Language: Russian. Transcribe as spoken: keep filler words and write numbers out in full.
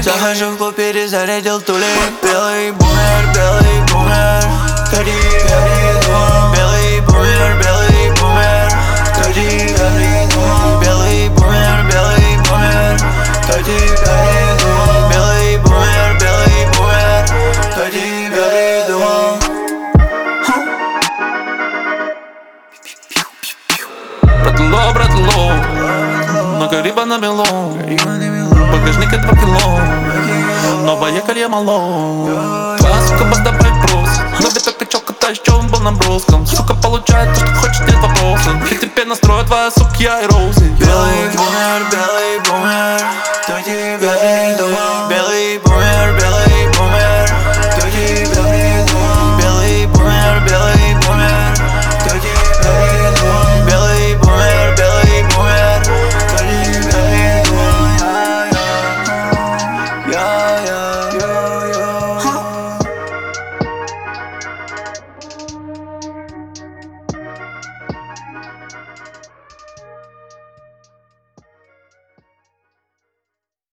Захожу в клуб, перезарядил тулик. Белый бумер, белый бумер. Ходи, ходи, дома. Белый бумер, белый бумер. Ходи, ходи, дома. Белый бумер, белый бумер. Ходи, ходи, дома. Белый бумер, белый бумер. Ходи, ходи, дома. Братало, братало, много риба намело. Багажник два кило, новое колье мало. Твоя сука поставай прос. Но ведь только чё катаешь, чё он был на броском. Сука получает то, что хочет, нет вопросов. И теперь настроит твоя сука, я и Роузи. Белый бумер, белый бумер. Кто тебя не думал? Белый